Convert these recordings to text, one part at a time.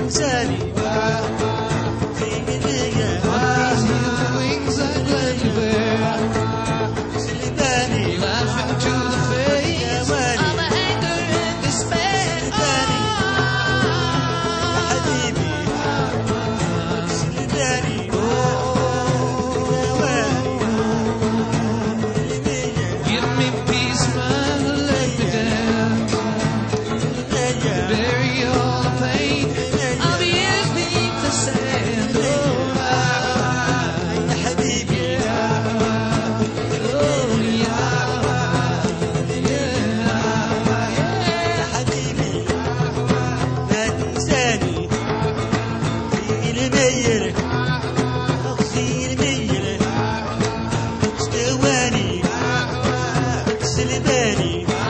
تنساني في الدنيا wings I gladly bear, سلباني laughing to the face of anger and despair. حبيبي سلباني Give me peace, man, let me down. Bury all the pain of years beneath the sand. Oh, يا حبيبي يا حبيبي لا تنساني في المير في المير استواني سلباني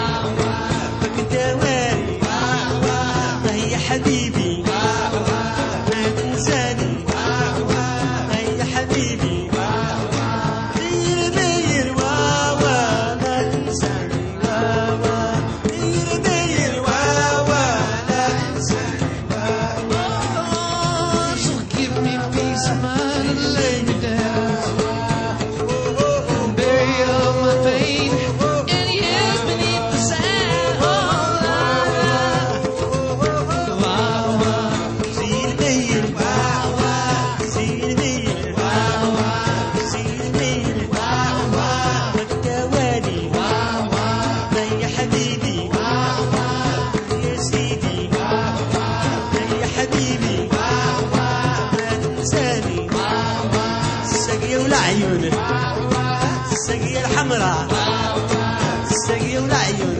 بكدواني يا حبيبي لا تنساني يا حبيبي في المير واوا لا تنساني واوا في المير واوا لا تنساني so give me peace, man, and lay me down. Bury all my pain in years beneath the sand. Oh, في المير واوا في المير واوا في المير واوا بكدواني يا حبيبي يا سيدي يا حبيبي لا تنساني السقية والعيون السقية الحمراء السقية والعيون